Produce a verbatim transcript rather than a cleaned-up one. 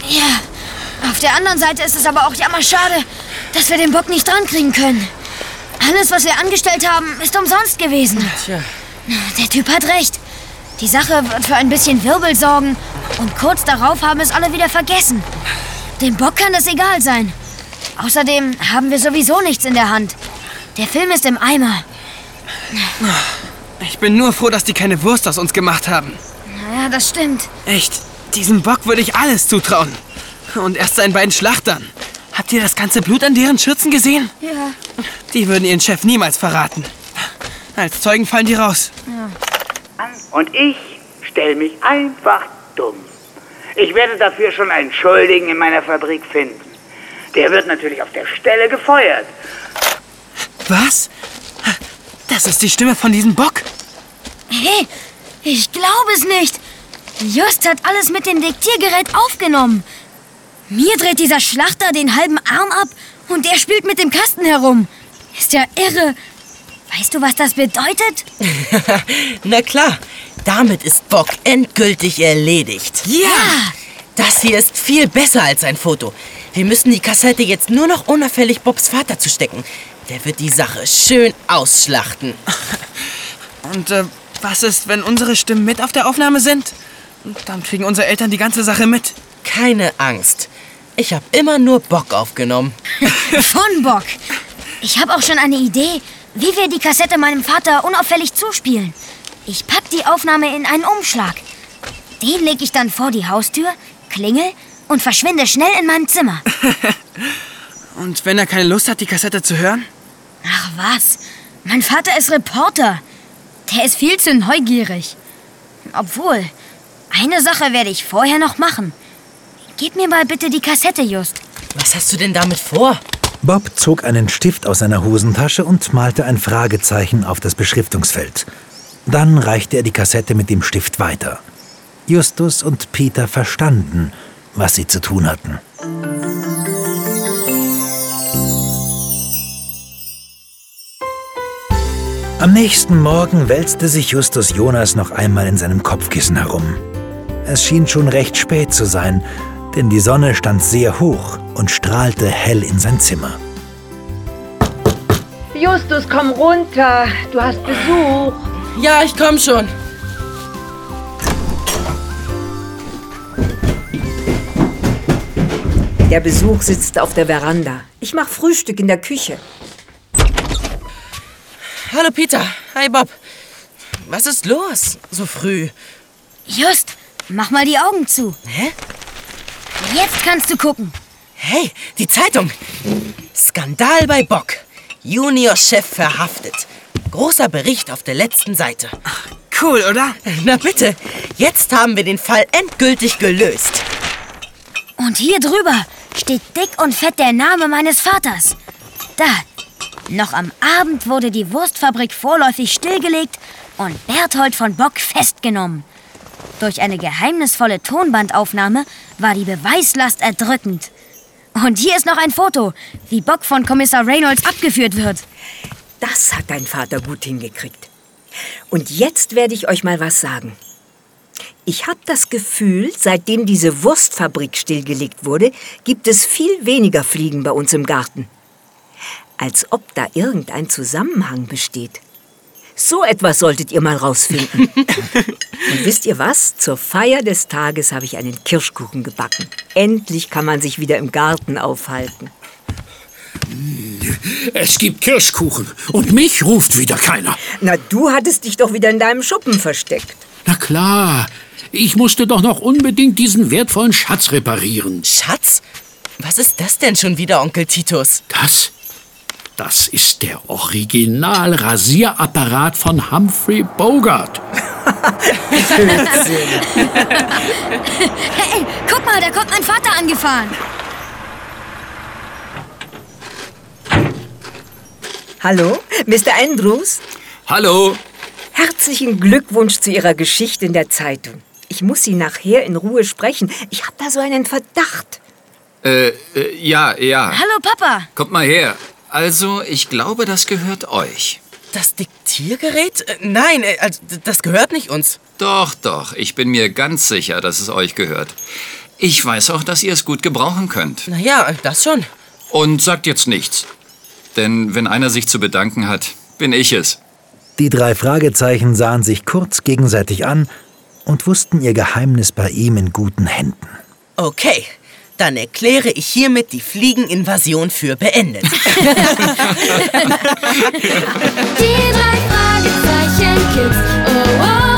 Ja, auf der anderen Seite ist es aber auch jammerschade, dass wir den Bock nicht dran kriegen können. Alles, was wir angestellt haben, ist umsonst gewesen. Tja. Der Typ hat recht. Die Sache wird für ein bisschen Wirbel sorgen und kurz darauf haben es alle wieder vergessen. Dem Bock kann das egal sein. Außerdem haben wir sowieso nichts in der Hand. Der Film ist im Eimer. Ich bin nur froh, dass die keine Wurst aus uns gemacht haben. Naja, das stimmt. Echt, diesem Bock würde ich alles zutrauen. Und erst seinen beiden Schlachtern. Habt ihr das ganze Blut an deren Schürzen gesehen? Ja. Die würden ihren Chef niemals verraten. Als Zeugen fallen die raus. Ja. Und ich stelle mich einfach dumm. Ich werde dafür schon einen Schuldigen in meiner Fabrik finden. Der wird natürlich auf der Stelle gefeuert. Was? Das ist die Stimme von diesem Bock? Hey, ich glaube es nicht. Just hat alles mit dem Diktiergerät aufgenommen. Mir dreht dieser Schlachter den halben Arm ab und der spielt mit dem Kasten herum. Ist ja irre. Weißt du, was das bedeutet? Na klar, damit ist Bock endgültig erledigt. Ja! Das hier ist viel besser als ein Foto. Wir müssen die Kassette jetzt nur noch unauffällig Bobs Vater zustecken. Der wird die Sache schön ausschlachten. Und äh, was ist, wenn unsere Stimmen mit auf der Aufnahme sind? Dann kriegen unsere Eltern die ganze Sache mit. Keine Angst. Ich habe immer nur Bock aufgenommen. Von Bock. Ich habe auch schon eine Idee, wie wir die Kassette meinem Vater unauffällig zuspielen. Ich pack die Aufnahme in einen Umschlag. Den lege ich dann vor die Haustür, klingel und verschwinde schnell in meinem Zimmer. Und wenn er keine Lust hat, die Kassette zu hören? Ach was, mein Vater ist Reporter. Der ist viel zu neugierig. Obwohl, eine Sache werde ich vorher noch machen. Gib mir mal bitte die Kassette, Just. Was hast du denn damit vor? Bob zog einen Stift aus seiner Hosentasche und malte ein Fragezeichen auf das Beschriftungsfeld. Dann reichte er die Kassette mit dem Stift weiter. Justus und Peter verstanden, was sie zu tun hatten. Am nächsten Morgen wälzte sich Justus Jonas noch einmal in seinem Kopfkissen herum. Es schien schon recht spät zu sein, denn die Sonne stand sehr hoch und strahlte hell in sein Zimmer. Justus, komm runter. Du hast Besuch. Ja, ich komm schon. Der Besuch sitzt auf der Veranda. Ich mach Frühstück in der Küche. Hallo Peter. Hi Bob. Was ist los? So früh. Just, mach mal die Augen zu. Hä? Jetzt kannst du gucken. Hey, die Zeitung. Skandal bei Bock. Juniorchef verhaftet. Großer Bericht auf der letzten Seite. Cool, oder? Na bitte, jetzt haben wir den Fall endgültig gelöst. Und hier drüber steht dick und fett der Name meines Vaters. Da. Noch am Abend wurde die Wurstfabrik vorläufig stillgelegt und Berthold von Bock festgenommen. Durch eine geheimnisvolle Tonbandaufnahme war die Beweislast erdrückend. Und hier ist noch ein Foto, wie Bock von Kommissar Reynolds abgeführt wird. Das hat dein Vater gut hingekriegt. Und jetzt werde ich euch mal was sagen. Ich habe das Gefühl, seitdem diese Wurstfabrik stillgelegt wurde, gibt es viel weniger Fliegen bei uns im Garten. Als ob da irgendein Zusammenhang besteht. So etwas solltet ihr mal rausfinden. Und wisst ihr was? Zur Feier des Tages habe ich einen Kirschkuchen gebacken. Endlich kann man sich wieder im Garten aufhalten. Es gibt Kirschkuchen und mich ruft wieder keiner. Na, du hattest dich doch wieder in deinem Schuppen versteckt. Na klar, ich musste doch noch unbedingt diesen wertvollen Schatz reparieren. Schatz? Was ist das denn schon wieder, Onkel Titus? Das? Das ist der Original-Rasierapparat von Humphrey Bogart. Blödsinn. Hey, guck mal, da kommt mein Vater angefahren. Hallo, Mister Andrews? Hallo. Herzlichen Glückwunsch zu Ihrer Geschichte in der Zeitung. Ich muss Sie nachher in Ruhe sprechen. Ich habe da so einen Verdacht. Äh, äh, ja, ja. Hallo, Papa. Kommt mal her. Also, ich glaube, das gehört euch. Das Diktiergerät? Äh, nein, äh, das gehört nicht uns. Doch, doch. Ich bin mir ganz sicher, dass es euch gehört. Ich weiß auch, dass ihr es gut gebrauchen könnt. Naja, das schon. Und sagt jetzt nichts. Denn wenn einer sich zu bedanken hat, bin ich es. Die drei Fragezeichen sahen sich kurz gegenseitig an und wussten ihr Geheimnis bei ihm in guten Händen. Okay, dann erkläre ich hiermit die Fliegeninvasion für beendet. Die drei Fragezeichen Kids. Oh, oh.